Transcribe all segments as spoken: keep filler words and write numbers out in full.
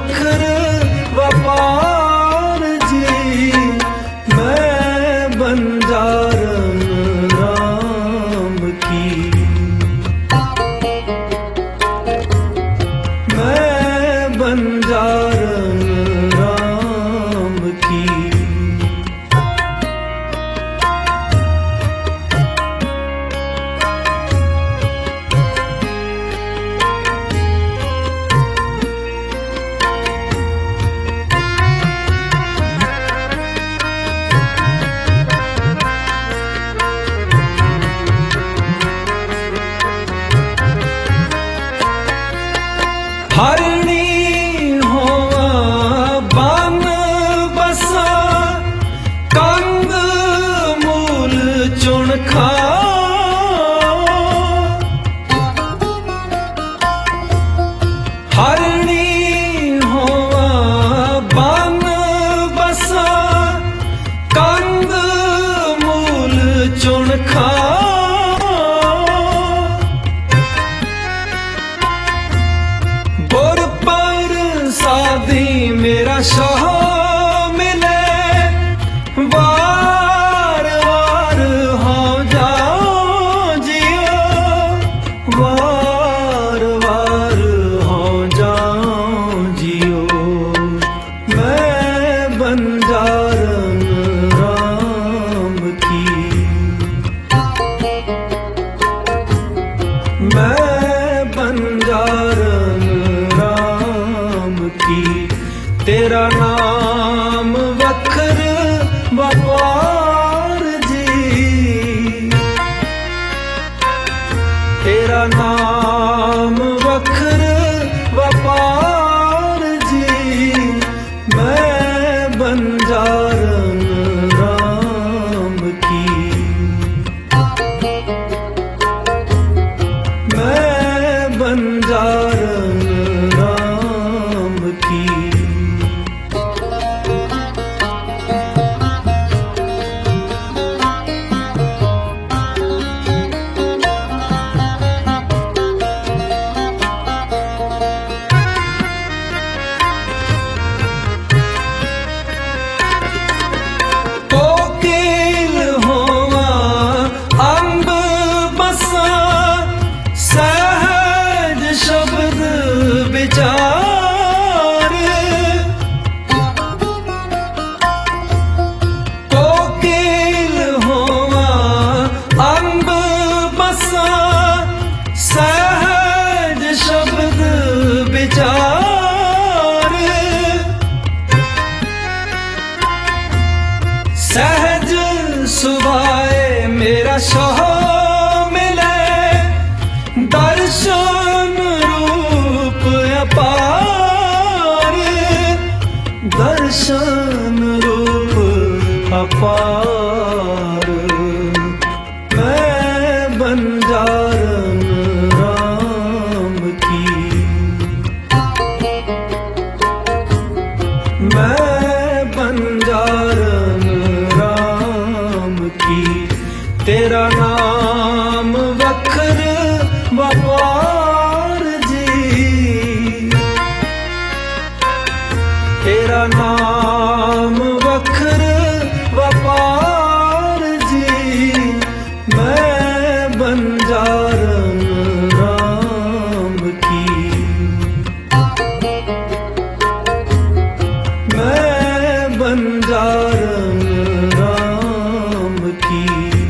वखर व्यापार जी, मैं बंजारन राम की, मैं बंजारन राम की। हरणी होवा बन बसा, कंद मूल चुन खा, हरणी होवा बन बसा, कंद मूल चुन खा। सादी मेरा शाह मिले, वार वार हो जाओ जियो, वार वार हो जाओ जियो, मैं बंजारन राम की, मैं बंजारन की। तेरा नाम वखर व्यापार जी, तेरा नाम वखर व्यापार जी, मैं बंजारन राम की, मैं बंजारन राम की। कोकिल होवा अंब बसा, सहज शब्द विचार, कोकिल होवा अंब बसा, सहज शब्द विचार। सहज सुभाए मेरा शाह मिले, दर्शन रूप अपार, दर्शन रूप अपार, मैं बंजारन राम की, मैं बंजारन राम की। तेरा नाम वखर व्यापार जी, तेरा नाम वखर व्यापार जी, मैं बंजारन राम की, मैं बंजारन राम की।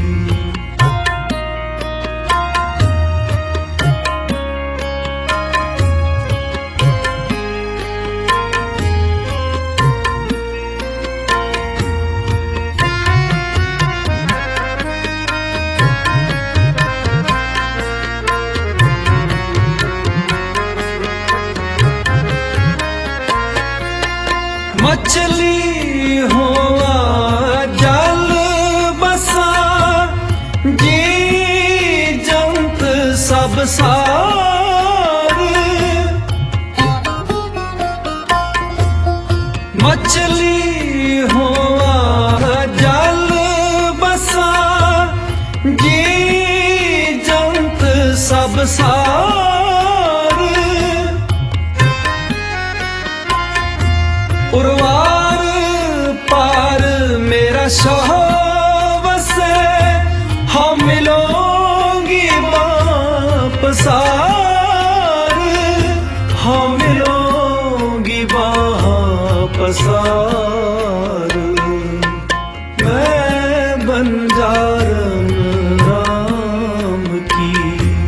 मछली होवा जल बसा, जी जंत सब सार, मछली होवा जल बसा, जी जंत सब सार। उर्वार पार मेरा शौहवस है, हाँ मिलोगी वापस आर, हाँ मिलोगी वापस आर। मैं बंजारन राम की,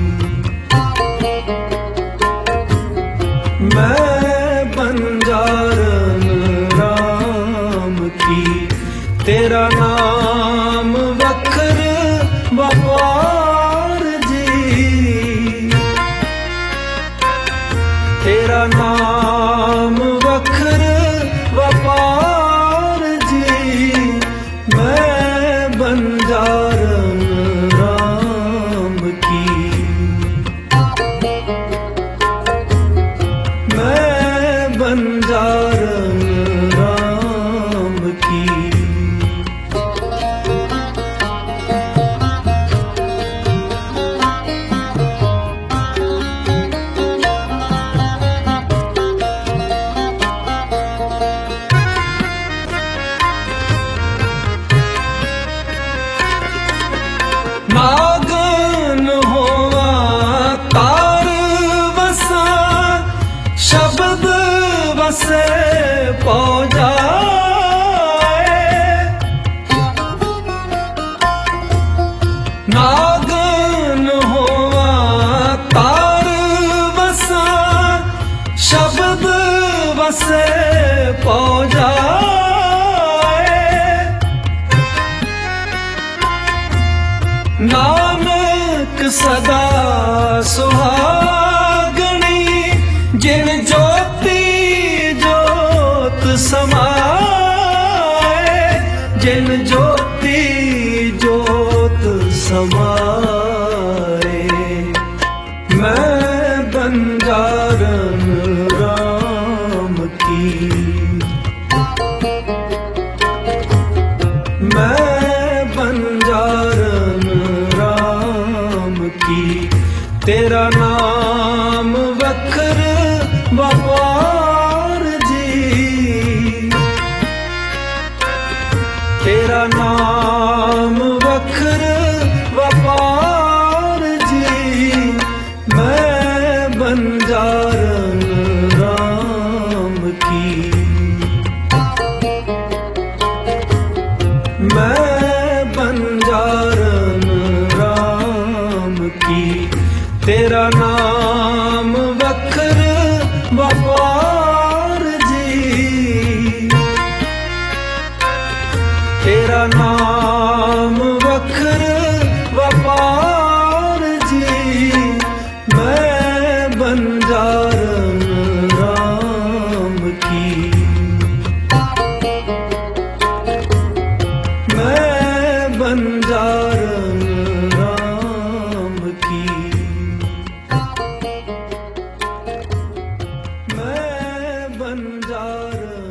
मैं बंजारन राम की, तेरा नाम वक्र बपार जी, तेरा नाम वक्र बपार जी। मैं बंजारन राम की, मैं बंजारन राम की। नागन होवा तार वसा, शब्द वसे पौ जाए। नागन होवा तार वसा, शब्द वसे पौ जाए। नानक सदा सुहागणी, जिन ज्योति ज्योत समाए, जिन ज्योति ज्योत समाए। मैं बंजारन राम की, मैं बंजारन राम की, तेरा नाम वक्र बपार जी, तेरा नाम वक्र बपार जी। मैं बंजारन राम की, मैं बंजारन राम की, तेरा नाम वक्र बपार जी, तेरा नाम वक्र बपार जी। मैं बंजारन राम की, मैं बंजारन राम की, मैं बंजारन